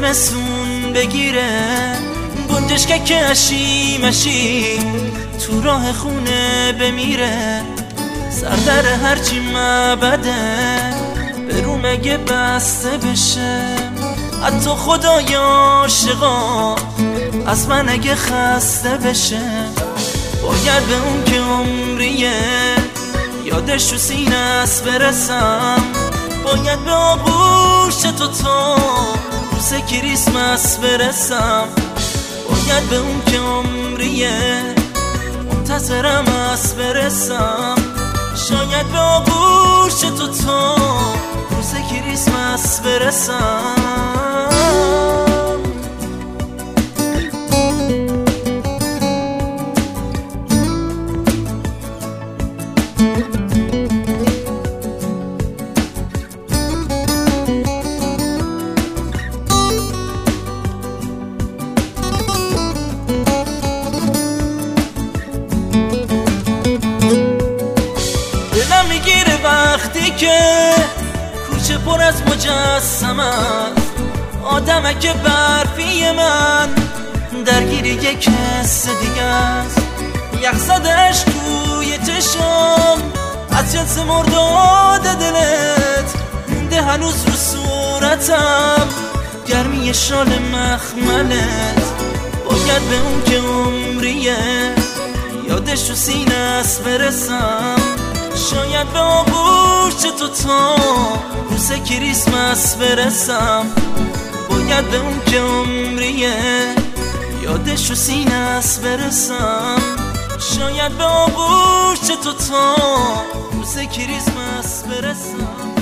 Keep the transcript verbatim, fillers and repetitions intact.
زمستون بگیره گنجش که کشی مشی تو راه خونه بمیره سردر هرچی مبده به رو مگه بسته بشه حتی خدای عاشقا از من اگه خسته بشه باید به اون که عمریه یادش تو سینه است برسم باید به آغوش تو تا روز کریسمس برسم باید به اون که عمریه منتظرم است برسم شاید به آغوش تو تا روز کریسمس برسم دلم میگیره وقتی که کوچه پر از مجسم است آدمک برفی من درگیری یک کس دیگه است یخ زدش توی چشم از جنس مرداد دلت مونده هنوز رو صورتم گرمی شال مخملت باید به اون که عمریه یادش تو سینه است برسم شاید به آغوش تو تا روز کریسمس برسم باید به اون که عمریه یادش تو سینه است برسم شاید به آغوش تو تا روز کریسمس برسم